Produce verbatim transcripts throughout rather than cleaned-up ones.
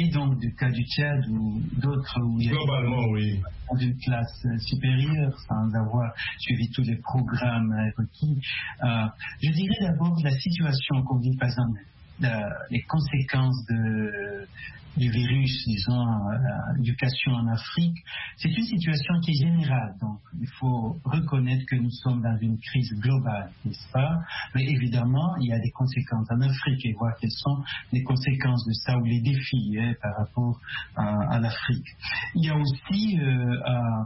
suivi donc du cas du Tchad ou d'autres où il y a globalement, oui, d'une classe supérieure sans avoir suivi tous les programmes requis. Euh, je dirais d'abord la situation qu'on vit, par exemple, la, les conséquences de, du virus, disons, euh, l'éducation en Afrique. C'est une situation qui est générale, donc il faut reconnaître que nous sommes dans une crise globale, n'est-ce pas? Mais évidemment, il y a des conséquences en Afrique et voir quelles sont les conséquences de ça ou les défis hein, par rapport à, à l'Afrique. Il y a aussi euh, euh,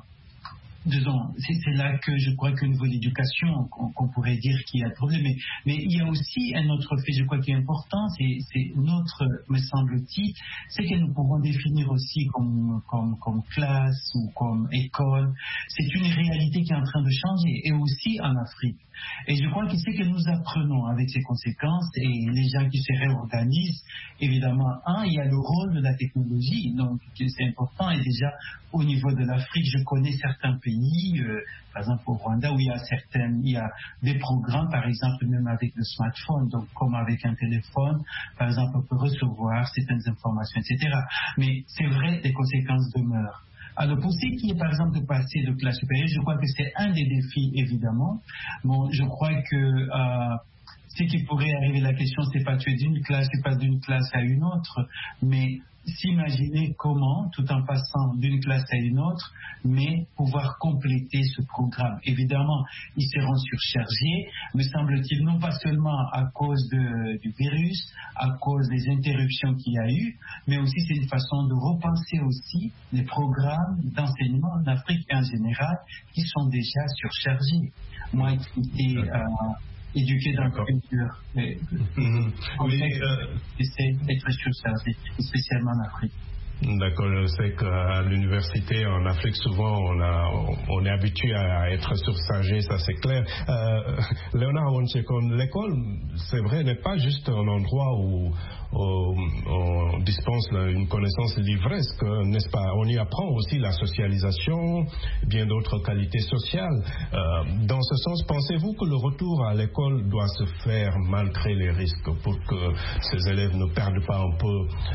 disons, c'est là que je crois qu'au niveau de l'éducation, qu'on qu'on pourrait dire qu'il y a un problème. Mais, mais il y a aussi un autre fait, je crois, qui est important, c'est notre, me semble-t-il, c'est que nous pouvons définir aussi comme, comme, comme classe ou comme école. C'est une réalité qui est en train de changer, et aussi en Afrique. Et je crois que c'est que nous apprenons avec ces conséquences, et les gens qui se réorganisent, évidemment, un, il y a le rôle de la technologie, donc c'est important, et déjà, au niveau de l'Afrique, je connais certains pays, euh, par exemple au Rwanda, où il y a certaines, il y a des programmes, par exemple, même avec le smartphone, donc comme avec un téléphone, par exemple, on peut recevoir certaines informations, et cetera. Mais c'est vrai, les conséquences demeurent. Alors, pour ce qui est, par exemple, de passer de classe supérieure, je crois que c'est un des défis, évidemment. Bon, je crois que euh, ce qui pourrait arriver, la question, c'est pas tuer d'une classe, c'est pas d'une classe à une autre, mais s'imaginer comment, tout en passant d'une classe à une autre, mais pouvoir compléter ce programme. Évidemment, ils seront surchargés, me semble-t-il, non pas seulement à cause de, du virus, à cause des interruptions qu'il y a eu, mais aussi c'est une façon de repenser aussi les programmes d'enseignement en Afrique en général qui sont déjà surchargés. Moi, qui étais euh, éduqué dans la culture, mais, mmh. oui, euh... essaie d'être surchargé, spécialement en Afrique. D'accord, je sais qu'à l'université en Afrique, souvent, on, a, on est habitué à être surchargé, ça c'est clair. Euh, Léonard Onchekon, l'école, c'est vrai, n'est pas juste un endroit où, où on dispense une connaissance livresque, n'est-ce pas? On y apprend aussi la socialisation, bien d'autres qualités sociales. Euh, dans ce sens, pensez-vous que le retour à l'école doit se faire malgré les risques pour que ces élèves ne perdent pas un peu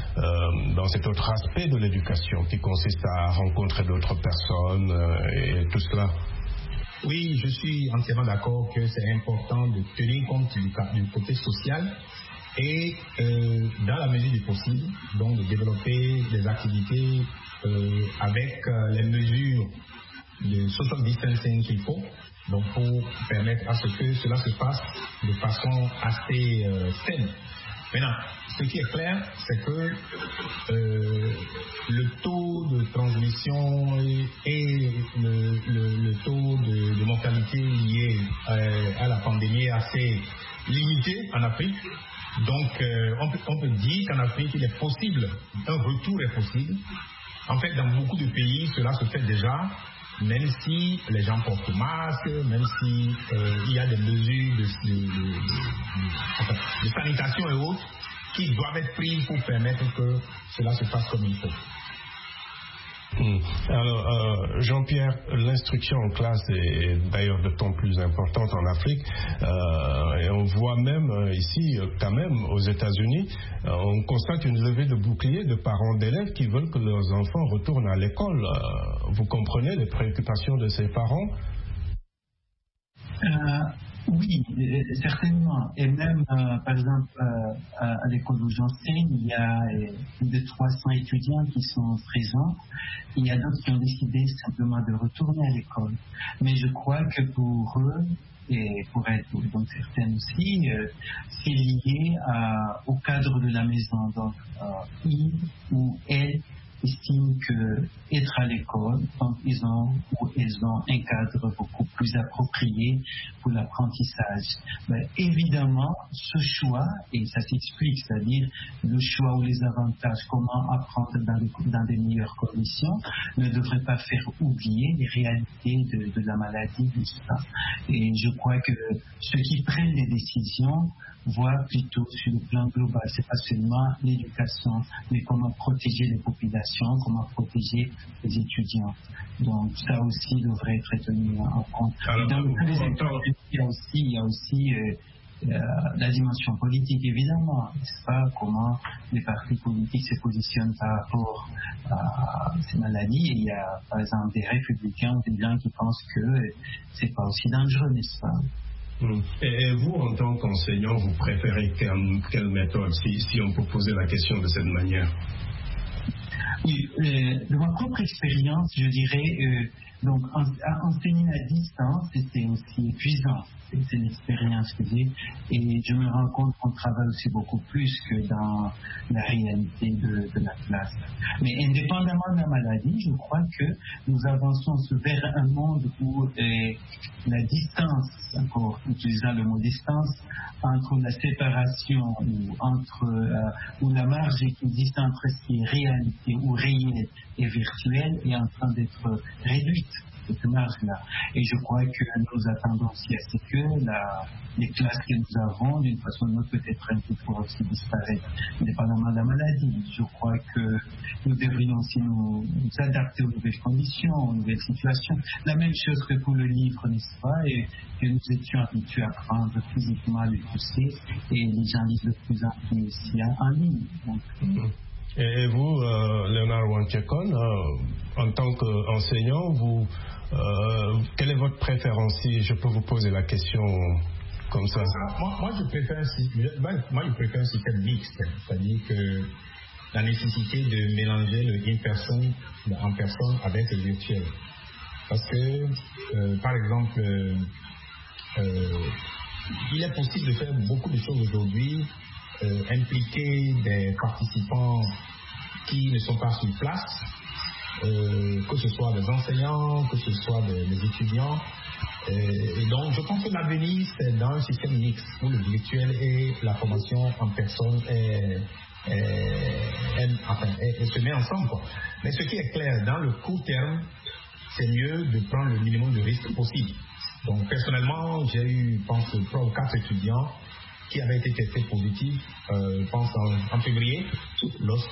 euh, dans cet autre aspect de l'éducation qui consiste à rencontrer d'autres personnes euh, et tout cela? Oui, je suis entièrement d'accord que c'est important de tenir compte du, du côté social et euh, dans la mesure du possible, donc de développer des activités euh, avec euh, les mesures de social distancing qu'il faut, donc pour permettre à ce que cela se passe de façon assez euh, saine. Maintenant, ce qui est clair, c'est que euh, le taux de transmission et, et le, le, le taux de, de mortalité lié euh, à la pandémie est assez limité en Afrique. Donc, euh, on, peut, on peut dire qu'en Afrique, il est possible, un retour est possible. En fait, dans beaucoup de pays, cela se fait déjà, même si les gens portent masque, même si euh, il y a des mesures de, de, de, de, enfin, de sanitation et autres qui doivent être prises pour permettre que cela se fasse comme il faut. Mmh. Alors, euh, Jean-Pierre, l'instruction en classe est d'ailleurs de temps plus importante en Afrique. Euh, et on voit même euh, ici, euh, quand même, aux États-Unis, euh, on constate une levée de boucliers de parents d'élèves qui veulent que leurs enfants retournent à l'école. Euh, vous comprenez les préoccupations de ces parents? Euh, oui, certainement. Et même, euh, par exemple, euh, à l'école où j'enseigne, il y a plus de trois cents étudiants qui sont présents. Il y a d'autres qui ont décidé simplement de retourner à l'école. Mais je crois que pour eux, et pour être donc certains aussi, euh, c'est lié à, au cadre de la maison. Donc, euh, ils ou elles estiment que être à l'école, donc ils ont ou elles ont un cadre beaucoup plus approprié pour l'apprentissage. Mais évidemment, ce choix, et ça s'explique, c'est-à-dire le choix ou les avantages, comment apprendre dans, les, dans des meilleures conditions, ne devrait pas faire oublier les réalités de, de la maladie, tout ça. Et je crois que ceux qui prennent les décisions voient plutôt sur le plan global. C'est pas seulement l'éducation, mais comment protéger les populations, comment protéger les étudiants. Donc ça aussi devrait être tenu en compte. Alors, dans les études, il y a aussi, il y a aussi euh, euh, la dimension politique, évidemment, n'est-ce pas, comment les partis politiques se positionnent par rapport à ces maladies. Et il y a, par exemple, des républicains ou des gens qui pensent que c'est pas aussi dangereux, n'est-ce pas? Et vous, en tant qu'enseignant, vous préférez quelle, quelle méthode, si, si on peut poser la question de cette manière? Oui, euh, de ma propre expérience, je dirais, euh, donc en, enseigner à distance, c'est aussi épuisant. C'est, c'est l'expérience que j'ai. Et je me rends compte qu'on travaille aussi beaucoup plus que dans la réalité de, de la classe. Mais indépendamment de la maladie, je crois que nous avançons vers un monde où euh, la distance, encore utilisant le mot distance, entre la séparation ou entre euh, ou la marge qui existe entre ce qui est réalité ou réel et virtuel est en train d'être réduite, cette marge-là. Et je crois que nous attendons aussi à ce que la, les classes que nous avons, d'une façon ou d'une autre, peut-être un peu pour aussi disparaître, indépendamment de la maladie. Je crois que nous devrions aussi nous, nous adapter aux nouvelles conditions, aux nouvelles situations. La même chose que pour le livre, n'est-ce pas, et que nous étions habitués à prendre physiquement les poussées, et les gens lisent de plus en plus aussi en ligne. Donc, mm-hmm. Et vous, euh, Léonard Wanchekon, euh, en tant qu'enseignant, vous, euh, quelle est votre préférence, si je peux vous poser la question comme ça? Moi, moi, je préfère moi, je préfère un système mixte, c'est-à-dire que la nécessité de mélanger le in-person en personne avec le virtuel. Parce que, euh, par exemple, euh, il est possible de faire beaucoup de choses aujourd'hui, euh, impliquer des participants qui ne sont pas sur place, euh, que ce soit des enseignants, que ce soit des, des étudiants. Euh, et donc, je pense que l'avenir, c'est dans un système mixte où le virtuel et la formation en personne est, est, est, enfin, est, est se met ensemble, quoi. Mais ce qui est clair, dans le court terme, c'est mieux de prendre le minimum de risques possible. Donc, personnellement, j'ai eu, je pense, trois ou quatre étudiants qui avaient été testés positifs, euh, je pense, en, en février, lorsque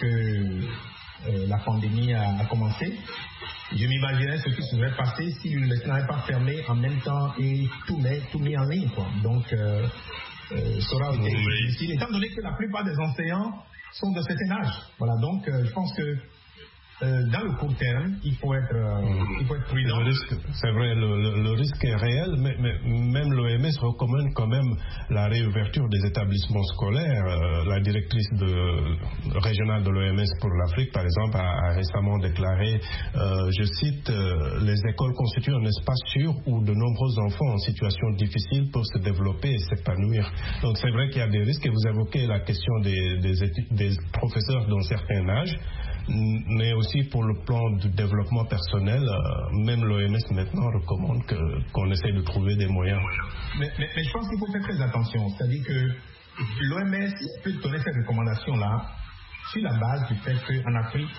euh, la pandémie a, a commencé. Je m'imaginais ce qui se serait passé si l'université n'avait pas fermé en même temps et tout mis, tout mis en ligne, quoi. Donc, euh, euh, ça aura été oui. difficile, étant donné que la plupart des enseignants sont de certain âge. Voilà, donc euh, je pense que Euh, dans le court terme, il faut être, euh, mmh. il faut être prudent. Le risque, c'est vrai, le, le, le risque est réel, mais, mais même l'O M S recommande quand même la réouverture des établissements scolaires. Euh, la directrice de, régionale de l'O M S pour l'Afrique, par exemple, a, a récemment déclaré, euh, je cite, euh, les écoles constituent un espace sûr où de nombreux enfants en situation difficile peuvent se développer et s'épanouir. Donc c'est vrai qu'il y a des risques, et vous évoquez la question des, des, études, des professeurs d'un certain âge, mais aussi pour le plan de développement personnel, euh, même l'O M S maintenant recommande que, qu'on essaye de trouver des moyens. Mais, mais, mais je pense qu'il faut faire très attention, c'est-à-dire que l'O M S peut donner cette recommandation-là sur la base du fait qu'en Afrique,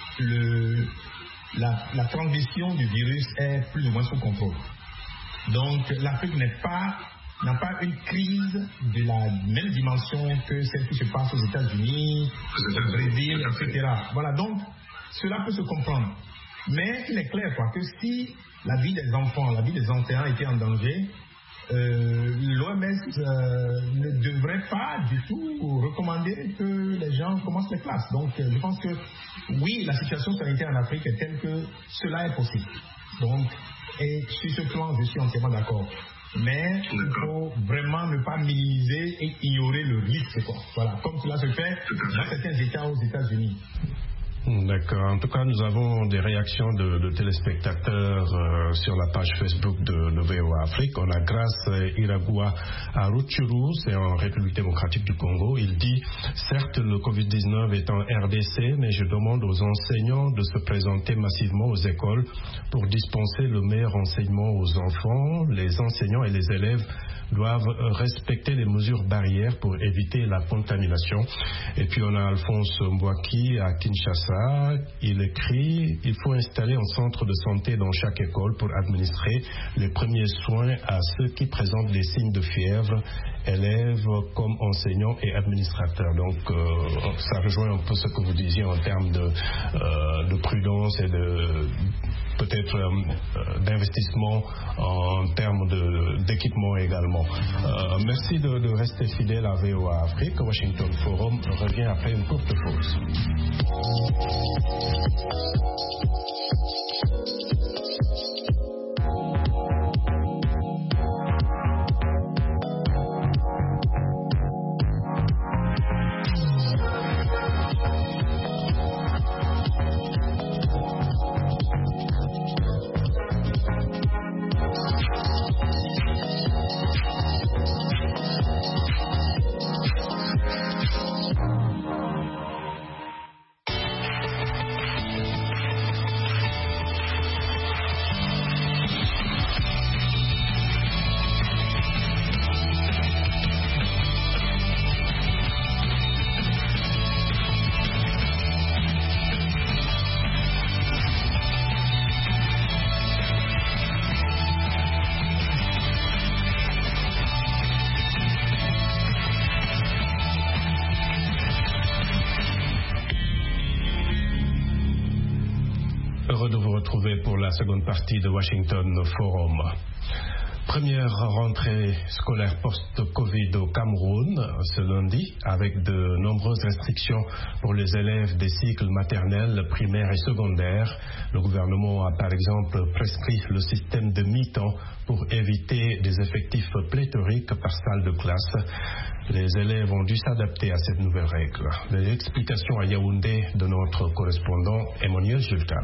le, la, la transmission du virus est plus ou moins sous contrôle. Donc l'Afrique n'est pas n'a pas une crise de la même dimension que celle qui se passe aux États-Unis, au Brésil, et cetera. Voilà, donc cela peut se comprendre. Mais il est clair quoi, que si la vie des enfants, la vie des enseignants était en danger, euh, l'O M S euh, ne devrait pas du tout recommander que les gens commencent les classes. Donc euh, je pense que oui, la situation sanitaire en Afrique est telle que cela est possible. Donc, et sur ce plan, je suis entièrement d'accord. Mais il faut vraiment ne pas minimiser et ignorer le risque, quoi. Voilà, comme cela se fait dans certains États aux États-Unis. D'accord. En tout cas, nous avons des réactions de, de téléspectateurs euh, sur la page Facebook de, de V O A Afrique. On a Grace Iragua à Rutshuru, c'est en République démocratique du Congo. Il dit, certes, le covid dix-neuf est en R D C, mais je demande aux enseignants de se présenter massivement aux écoles pour dispenser le meilleur enseignement aux enfants. Les enseignants et les élèves doivent respecter les mesures barrières pour éviter la contamination. Et puis on a Alphonse Mbouaki à Kinshasa. Il écrit, il faut installer un centre de santé dans chaque école pour administrer les premiers soins à ceux qui présentent des signes de fièvre, élèves comme enseignants et administrateurs. Donc euh, ça rejoint un peu ce que vous disiez en termes de, euh, de prudence et de peut-être euh, d'investissement en termes de, d'équipement également. Euh, merci de, de rester fidèle à V O A Afrique. Washington Forum revient après une courte pause. De vous retrouver pour la seconde partie de Washington Forum. Première rentrée scolaire post-Covid au Cameroun ce lundi, avec de nombreuses restrictions pour les élèves des cycles maternels, primaires et secondaires. Le gouvernement a par exemple prescrit le système de mi-temps pour éviter des effectifs pléthoriques par salle de classe. Les élèves ont dû s'adapter à cette nouvelle règle. Les explications à Yaoundé de notre correspondant Emmanuel Jultap.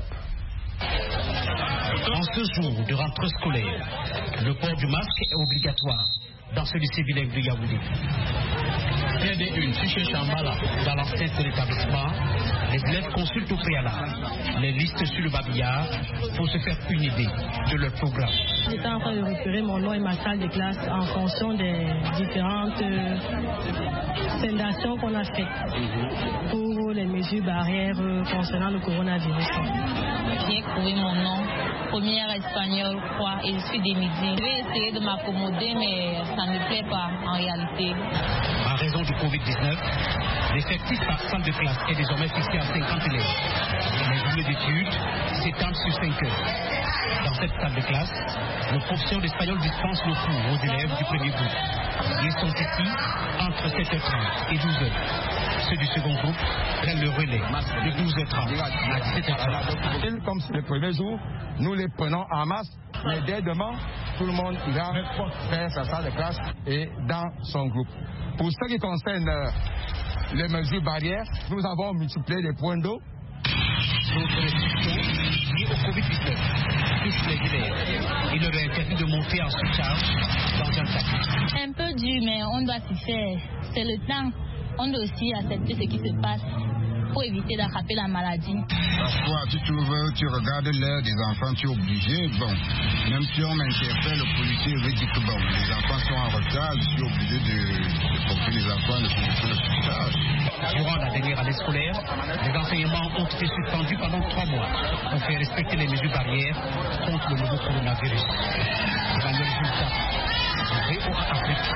En ce jour de rentrée scolaire, le port du masque est obligatoire dans ce lycée bilingue de Yaoundé. P D un, Chiché Chambala, dans l'enceinte de l'établissement, les élèves consultent au préalable les listes sur le babillard pour se faire une idée de leur programme. J'étais en train de repérer mon nom et ma salle de classe en fonction des différentes euh, fondations qu'on a faites pour les mesures barrières euh, concernant le coronavirus. J'ai trouvé mon nom, première espagnole, quoi, et je suis des midis. Je vais essayer de m'accommoder, mais ça ne me plaît pas en réalité. En raison du covid dix-neuf, l'effectif par salle de classe est désormais fixé à cinquante élèves. Les journées d'études s'étendent sur cinq heures. Dans cette salle de classe, le professeur d'espagnol dispense le cours aux élèves du premier groupe. Ils sont ici entre sept heures trente et douze heures. Ceux du second groupe prennent le relais de douze heures trente à dix-sept heures trente. Comme c'est le premier jour, nous les prenons en masse, mais dès demain, tout le monde ira faire sa salle de classe et dans son groupe. Pour ce qui concerne euh, les mesures barrières, nous avons multiplié les points d'eau. D'autres restrictions liées au covid dix-neuf touchent les élèves. Il leur est interdit de monter en surcharge dans un taxi. C'est un peu dur, mais on doit s'y faire. C'est le temps. On doit aussi accepter ce qui se passe pour éviter d'attraper la maladie. Parfois, si tu veux, tu regardes l'heure des enfants, tu es obligé. Bon, même si on m'interpelle, le policier veut dire que bon, les enfants sont en retard, je suis obligé de, de porter les enfants, de faire le surcharge. Durant la dernière année scolaire, les enseignements ont été suspendus pendant trois mois pour faire respecter les mesures barrières contre le nouveau coronavirus. Dans le résultat, V O A Afrique,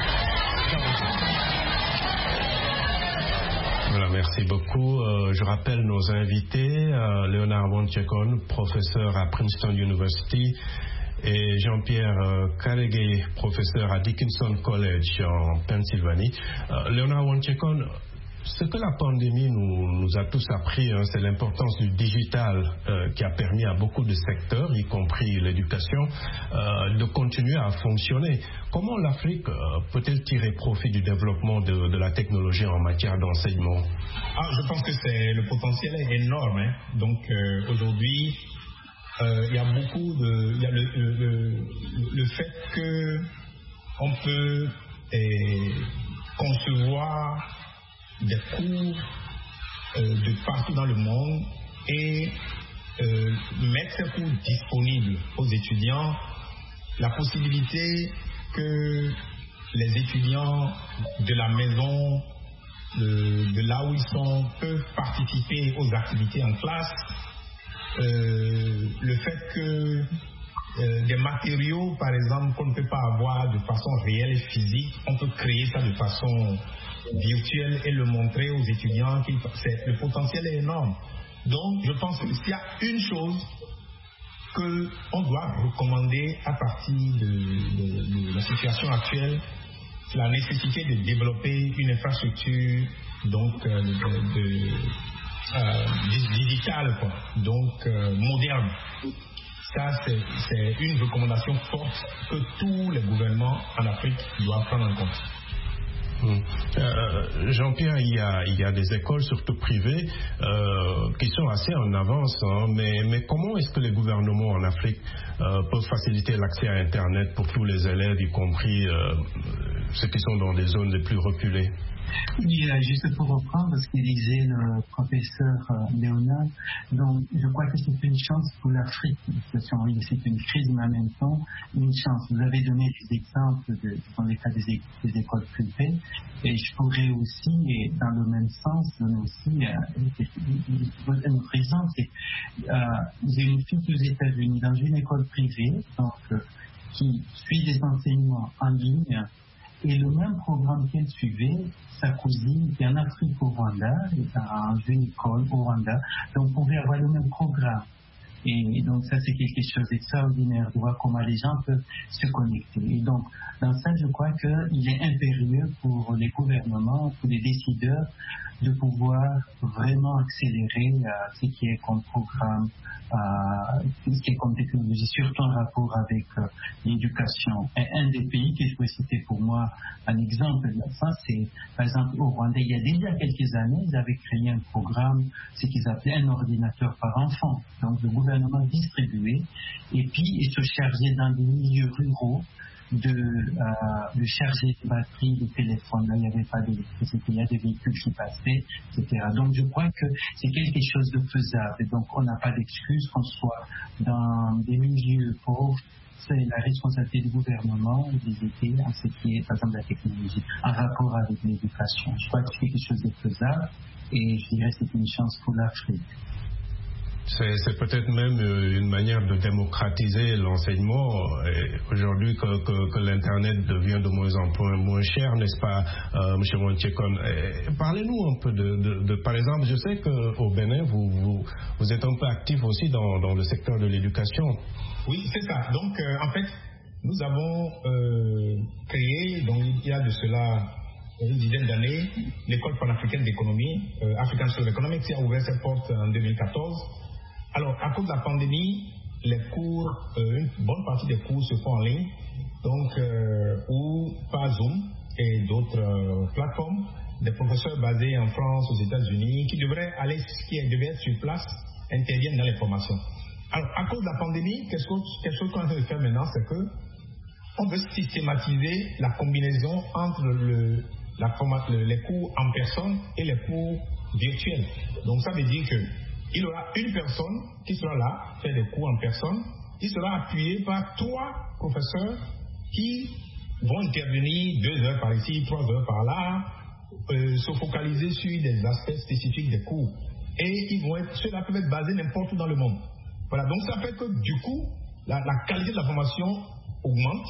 Voilà, merci beaucoup. Euh, je rappelle nos invités, euh, Leonard Wonchekon, professeur à Princeton University, et Jean-Pierre euh, Karegei, professeur à Dickinson College en Pennsylvanie. Euh, Leonard Wonchekon, ce que la pandémie nous, nous a tous appris, hein, c'est l'importance du digital euh, qui a permis à beaucoup de secteurs, y compris l'éducation, euh, de continuer à fonctionner. Comment l'Afrique euh, peut-elle tirer profit du développement de, de la technologie en matière d'enseignement? Ah, je pense que c'est, le potentiel est énorme. Hein. Donc euh, aujourd'hui, euh, il y a beaucoup de... Il y a le, le, le, le fait qu'on peut eh, concevoir des cours euh, de partout dans le monde et euh, mettre ces cours disponibles aux étudiants, la possibilité que les étudiants de la maison, de, de là où ils sont, peuvent participer aux activités en classe, euh, le fait que euh, des matériaux, par exemple, qu'on ne peut pas avoir de façon réelle et physique, on peut créer ça de façon virtuelle et le montrer aux étudiants. Le potentiel est énorme. Donc, je pense que s'il y a une chose qu'on doit recommander à partir de, de, de la situation actuelle, c'est la nécessité de développer une infrastructure donc euh, de, de, euh, digitale, quoi, donc euh, moderne. Ça, c'est, c'est une recommandation forte que tous les gouvernements en Afrique doivent prendre en compte. Hum. Euh, Jean-Pierre, il y, a, il y a des écoles, surtout privées, euh, qui sont assez en avance, hein, mais, mais comment est-ce que les gouvernements en Afrique euh, peuvent faciliter l'accès à Internet pour tous les élèves, y compris euh, ceux qui sont dans des zones les plus reculées? Oui, juste pour reprendre ce qu'il disait le professeur Léonard, donc je crois que c'est une chance pour l'Afrique. C'est une crise, mais en même temps une chance. Vous avez donné des exemples de, dans les cas des, des écoles privées, et je pourrais aussi, et dans le même sens, donner aussi euh, un autre exemple. C'est, euh, j'ai une fille aux États-Unis dans une école privée, donc euh, qui suit des enseignements en ligne. Et le même programme qu'elle suivait, sa cousine qui est en Afrique au Rwanda, dans une école au Rwanda, donc on pouvait avoir le même programme. Et donc ça c'est quelque chose d'extraordinaire de voir comment les gens peuvent se connecter. Et donc dans ça je crois qu'il est impérieux pour les gouvernements, pour les décideurs de pouvoir vraiment accélérer euh, ce qui est comme programme, euh, ce qui est comme technologie, surtout en rapport avec euh, l'éducation. Et un des pays que je peux citer pour moi un exemple de ça, c'est par exemple au Rwanda, il y a déjà quelques années, ils avaient créé un programme, ce qu'ils appelaient un ordinateur par enfant. Donc le gouvernement distribuait et puis il se chargeait dans des milieux ruraux de, euh, de charger les batteries des téléphones. Là, il n'y avait pas d'électricité, il y a des véhicules qui passaient, et cetera. Donc, je crois que c'est quelque chose de faisable. Et donc, on n'a pas d'excuse qu'on soit dans des milieux pauvres. C'est la responsabilité du gouvernement et des États en ce qui est, par exemple, la technologie, en rapport avec l'éducation. Je crois que c'est quelque chose de faisable et je dirais que c'est une chance pour l'Afrique. C'est, c'est peut-être même une manière de démocratiser l'enseignement. Et aujourd'hui, que, que, que l'Internet devient de moins en moins, moins cher, n'est-ce pas, euh, M. Montchekon? Parlez-nous un peu de, de, de, par exemple, je sais qu'au Bénin, vous, vous, vous êtes un peu actif aussi dans, dans le secteur de l'éducation. Oui, c'est ça. Donc, euh, en fait, nous avons euh, créé, donc, il y a de cela une dizaine d'années, l'école panafricaine d'économie, euh, African School of Economics, qui a ouvert ses portes en deux mille quatorze. Alors, à cause de la pandémie, les cours, euh, une bonne partie des cours se font en ligne, donc, euh, ou par Zoom et d'autres euh, plateformes, des professeurs basés en France, aux États-Unis, qui devraient aller, qui devaient être sur place, interviennent dans les formations. Alors, à cause de la pandémie, quelque chose, quelque chose qu'on veut faire maintenant, c'est que on veut systématiser la combinaison entre le, la format, le, les cours en personne et les cours virtuels. Donc, ça veut dire que il y aura une personne qui sera là, faire des cours en personne. Il sera appuyé par trois professeurs qui vont intervenir deux heures par ici, trois heures par là, euh, se focaliser sur des aspects spécifiques des cours. Et ils vont être, ceux-là peuvent être basés n'importe où dans le monde. Voilà, donc ça fait que du coup, la, la qualité de la formation augmente.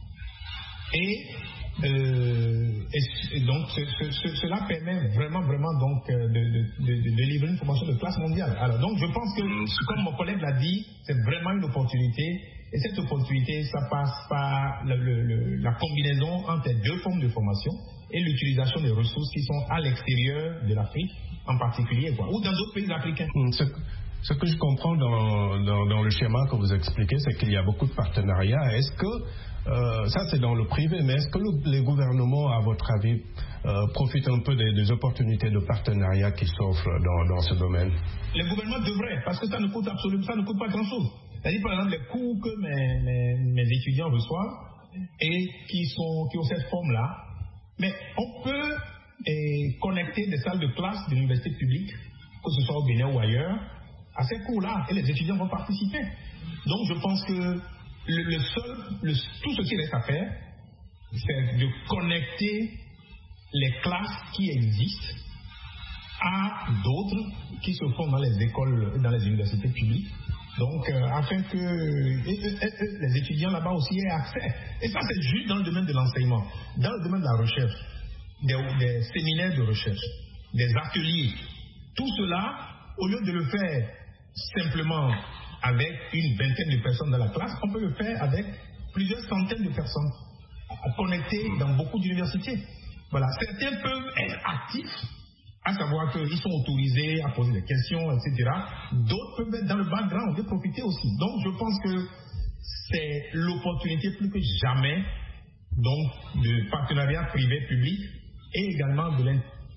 Et Euh, et, et donc ce, ce, ce, cela permet vraiment vraiment donc de, de, de, de livrer une formation de classe mondiale. Alors donc je pense que, comme mon collègue l'a dit, c'est vraiment une opportunité, et cette opportunité ça passe par le, le, le, la combinaison entre les deux formes de formation et l'utilisation des ressources qui sont à l'extérieur de l'Afrique en particulier, quoi, ou dans d'autres pays africains. Ce, ce que je comprends dans, dans, dans le schéma que vous expliquez, c'est qu'il y a beaucoup de partenariats. Est-ce que Euh, ça c'est dans le privé, mais est-ce que le, les gouvernements, à votre avis, euh, profitent un peu des, des opportunités de partenariat qui s'offrent dans, dans ce domaine? Les gouvernements devraient, parce que ça ne coûte absolument, ça ne coûte pas grand-chose. C'est-à-dire par exemple les cours que mes, mes, mes étudiants reçoivent et qui, sont, qui ont cette forme-là, mais on peut eh, connecter des salles de classe de l'université publique, que ce soit au Bénin ou ailleurs, à ces cours-là, et les étudiants vont participer. Donc je pense que Le, le seul, le, tout ce qui reste à faire, c'est de connecter les classes qui existent à d'autres qui se font dans les écoles, dans les universités publiques. Donc, euh, afin que et, et, et, les étudiants là-bas aussi aient accès. Et ça, c'est juste dans le domaine de l'enseignement. Dans le domaine de la recherche, des, des séminaires de recherche, des ateliers, tout cela, au lieu de le faire simplement avec une vingtaine de personnes dans la classe, on peut le faire avec plusieurs centaines de personnes connectées dans beaucoup d'universités. Voilà, certains peuvent être actifs, à savoir qu'ils sont autorisés à poser des questions, et cetera. D'autres peuvent être dans le background et profiter aussi. Donc, je pense que c'est l'opportunité plus que jamais donc, de partenariat privé-public et également de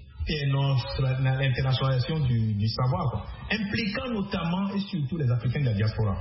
l'internationalisation du, du savoir, quoi, impliquant notamment et surtout les Africains de la diaspora.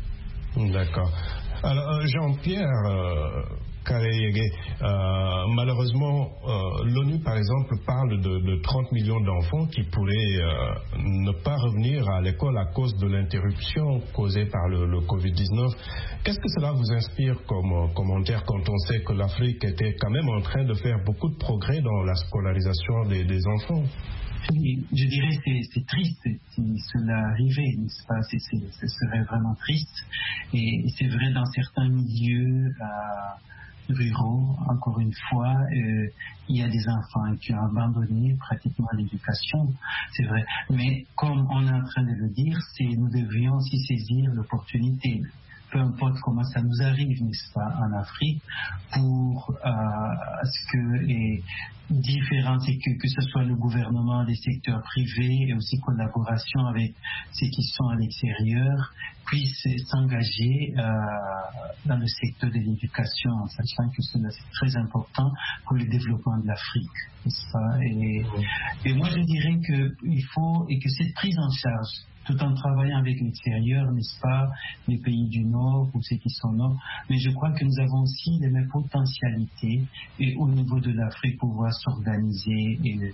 D'accord. Alors, Jean-Pierre euh, Kareyege, euh, malheureusement, euh, l'ONU, par exemple, parle de, de trente millions d'enfants qui pourraient euh, ne pas revenir à l'école à cause de l'interruption causée par le, le covid dix-neuf. Qu'est-ce que cela vous inspire comme euh, commentaire quand on sait que l'Afrique était quand même en train de faire beaucoup de progrès dans la scolarisation des, des enfants? Oui, je dirais que c'est, c'est triste si cela arrivait, n'est-ce pas? C'est, c'est, ce serait vraiment triste. Et c'est vrai dans certains milieux euh, ruraux, encore une fois, euh, il y a des enfants qui ont abandonné pratiquement l'éducation, c'est vrai. Mais comme on est en train de le dire, c'est, nous devrions aussi saisir l'opportunité. Peu importe comment ça nous arrive, n'est-ce pas, en Afrique, pour euh, ce que les différents, c'est que, que ce soit le gouvernement, les secteurs privés et aussi collaboration avec ceux qui sont à l'extérieur, puissent s'engager euh, dans le secteur de l'éducation, en sachant que cela c'est très important pour le développement de l'Afrique, n'est-ce pas? Et, et moi je dirais qu'il faut, et que cette prise en charge, tout en travaillant avec l'extérieur, n'est-ce pas, les pays du Nord ou ceux qui sont Nord, mais je crois que nous avons aussi les mêmes potentialités et au niveau de l'Afrique pouvoir s'organiser et,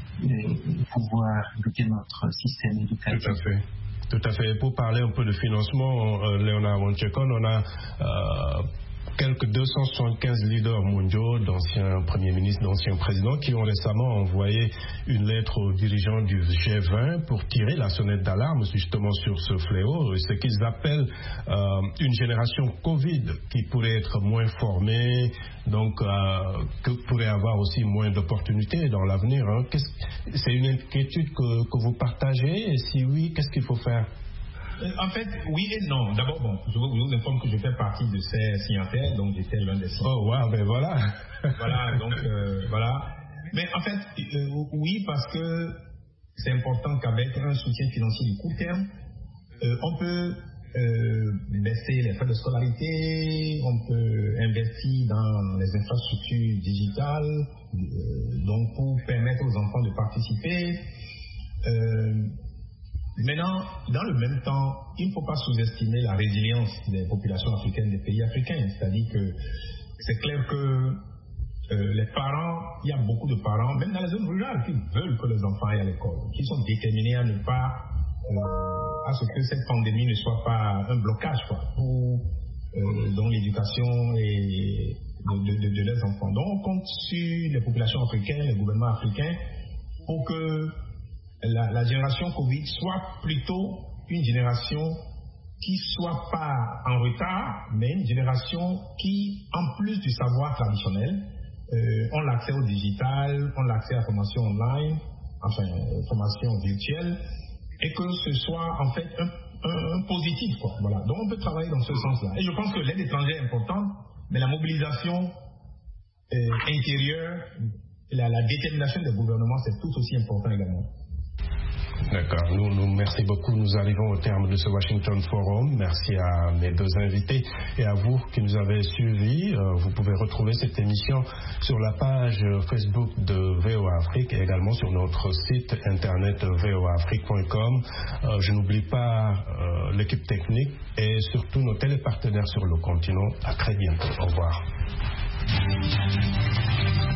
et pouvoir éduquer notre système éducatif. Tout à fait. Tout à fait. Pour parler un peu de financement, euh, Léonard Wonchekon, on a euh, quelques deux cent soixante-quinze leaders mondiaux, d'anciens premiers ministres, d'anciens présidents, qui ont récemment envoyé une lettre aux dirigeants du G vingt pour tirer la sonnette d'alarme justement sur ce fléau, ce qu'ils appellent euh, une génération Covid qui pourrait être moins formée, donc euh, que pourrait avoir aussi moins d'opportunités dans l'avenir. Hein. C'est une inquiétude que, que vous partagez, et si oui, qu'est-ce qu'il faut faire? En fait, oui et non. D'abord, bon, je vous informe que je fais partie de ces signataires, donc j'étais l'un des signataires. Oh, wow, ben voilà. Voilà, donc, euh, voilà. Mais en fait, euh, oui, parce que c'est important qu'avec un soutien financier du court terme, euh, on peut euh, baisser les frais de scolarité, on peut investir dans les infrastructures digitales, euh, donc pour permettre aux enfants de participer. Euh, Maintenant, dans le même temps, il ne faut pas sous-estimer la résilience des populations africaines, des pays africains. C'est-à-dire que c'est clair que euh, les parents, il y a beaucoup de parents, même dans les zones rurales, qui veulent que les enfants aillent à l'école, qui sont déterminés à ne pas, euh, à ce que cette pandémie ne soit pas un blocage, quoi, pour euh, dans l'éducation et de, de, de, de leurs enfants. Donc on compte sur les populations africaines, les gouvernements africains, pour que La, la génération Covid soit plutôt une génération qui soit pas en retard, mais une génération qui, en plus du savoir traditionnel, euh, ont l'accès au digital, ont l'accès à la formation online, enfin, euh, formation virtuelle, et que ce soit en fait un, un, un positif, quoi. Voilà. Donc on peut travailler dans ce sens-là. Et je pense que l'aide étrangère est importante, mais la mobilisation euh, intérieure, la, la détermination des gouvernements, c'est tout aussi important également. D'accord. Nous, nous, merci beaucoup. Nous arrivons au terme de ce Washington Forum. Merci à mes deux invités et à vous qui nous avez suivis. Euh, vous pouvez retrouver cette émission sur la page Facebook de V O A Afrique et également sur notre site internet v o a afrique point com. Euh, je n'oublie pas euh, l'équipe technique et surtout nos télépartenaires sur le continent. À très bientôt. Au revoir.